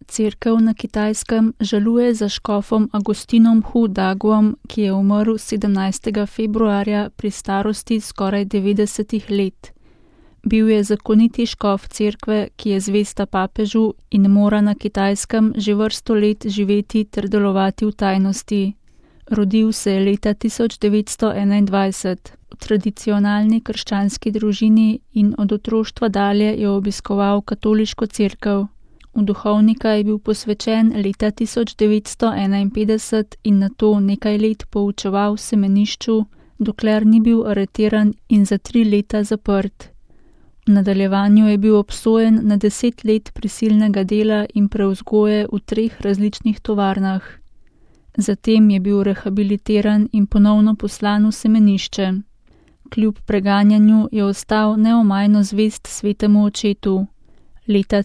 Cerkev na Kitajskem žaluje za škofom Agostinom Hu Daguom, ki je umrl 17. februarja pri starosti skoraj 90 let. Bil je zakoniti škof cerkve, ki je zvesta papežu in mora na Kitajskem že vrsto let živeti ter delovati v tajnosti. Rodil se je leta 1921 v tradicionalni krščanski družini in od otroštva dalje je obiskoval katoliško cerkev. V duhovnika je bil posvečen leta 1951 in nato nekaj let poučeval v semenišču, dokler ni bil aretiran in za 3 leta zaprt. V nadaljevanju je bil obsojen na 10 let prisilnega dela in prevzgoje v 3 različnih tovarnah. Zatem je bil rehabilitiran in ponovno poslan v semenišče. Kljub preganjanju je ostal neomajno zvest svetemu očetu. Leta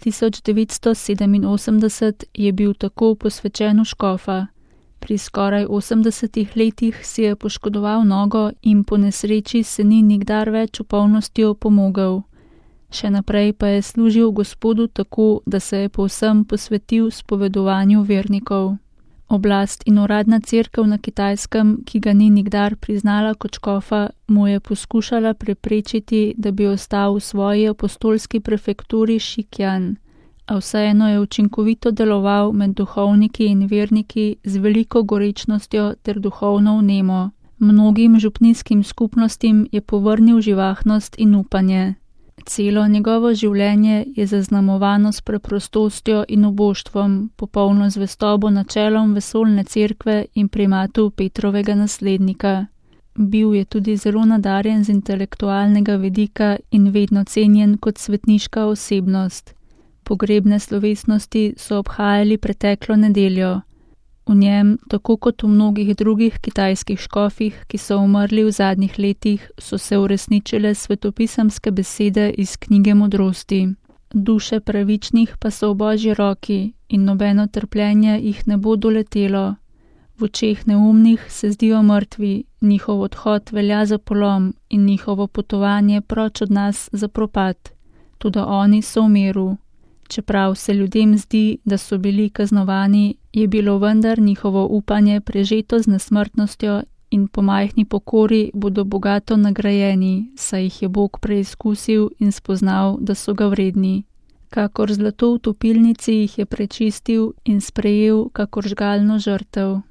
1987 je bil tako posvečen v škofa. Pri skoraj 80 letih si je poškodoval nogo in po nesreči se ni nikdar več v polnosti opomogel. Še naprej pa je služil Gospodu tako, da se je povsem posvetil spovedovanju vernikov. Oblast in uradna cerkev na Kitajskem, ki ga ni nikdar priznala kot škofa, mu je poskušala preprečiti, da bi ostal v svoji apostolski prefekturi Šikjan, a vseeno je učinkovito deloval med duhovniki in verniki z veliko gorečnostjo ter duhovno vnemo. Mnogim župnijskim skupnostim je povrnil živahnost in upanje. Celo njegovo življenje je zaznamovano s preprostostjo in uboštvom, popolno zvestobo načelom vesoljne cerkve in primatu Petrovega naslednika. Bil je tudi zelo nadarjen z intelektualnega vidika in vedno cenjen kot svetniška osebnost. Pogrebne slovesnosti so obhajali preteklo nedeljo. V njem, tako kot v mnogih drugih kitajskih škofih, ki so umrli v zadnjih letih, so se uresničile svetopisemske besede iz knjige modrosti. Duše pravičnih pa so v Božji roki in nobeno trpljenje jih ne bo doletelo. V očeh neumnih se zdijo mrtvi, njihov odhod velja za polom in njihovo potovanje proč od nas za propad. Toda oni so v miru. Čeprav se ljudem zdi, da so bili kaznovani, je bilo vendar njihovo upanje prežeto z nesmrtnostjo in po majhni pokori bodo bogato nagrajeni, saj jih je Bog preizkusil in spoznal, da so ga vredni. Kakor zlato v topilnici jih je prečistil in sprejel kakor žgalno žrtev.